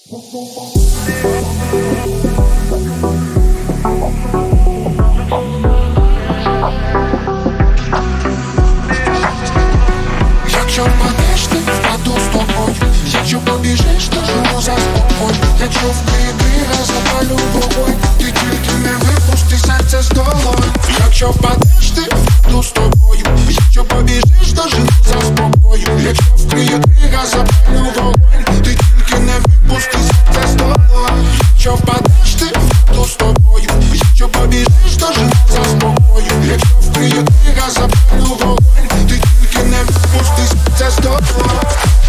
Якщо впадеш, ти впаду з тобою. Якщо побіжиш, то живу за спокою. Якщо вкриє двері, запалю вогонь. Ти тільки не випусти серце з долонь. Якщо впадеш, ти впаду з тобою. Якщо побіжиш, то живу за спокою. Якщо вкриє двері, запалю вогонь. Ти тільки не випусти серце з долонь. Якщо впадеш, ти впаду з тобою. Якщо побіжиш, то живу за спокою. Якщо вкриє двері, запалю вогонь. Ти тільки не випусти серце з долонь.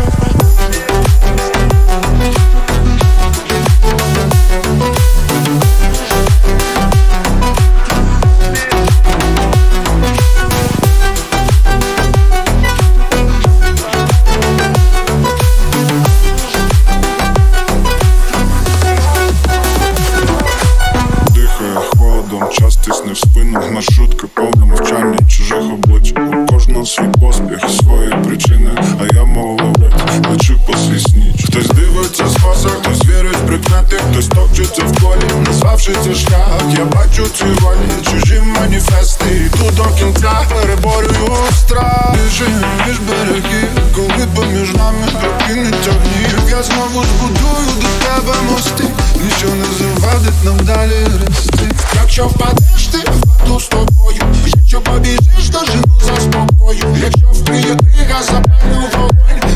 Час тисне в спину, маршрутка повна мовчання чужих облич. У кожного свій поспіх, свої причини, а я молодець, лечу по свій. Хтось дивиться з фаса, хтось вірить в прикмети, хтось топчеться в колі, назвавши це шлях. Я бачу ці волі, чужі маніфести, йду до кінця, переборюю страх. Біжим між берегів, коли поміж нами прокинеться гнів. Я знову збудую до тебе мости, нічого не завадить нам далі рости. Якщо впадеш, ти впаду з тобою. Якщо побіжиш, то жену за спокою. Якщо вкриє двері, запалю вогонь.